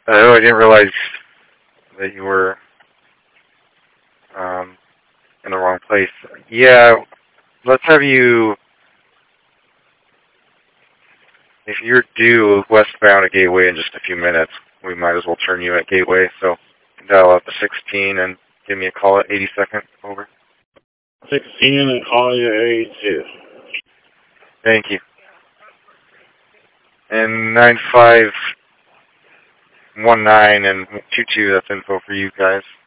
Oh, I didn't realize that you were in the wrong place. Yeah, let's have you, if you're due westbound at Gateway in just a few minutes, we might as well turn you at Gateway. So dial up to 16 and give me a call at 82nd. Over. 16 and call you 82. Thank you. And 9519 and 22, that's info for you guys.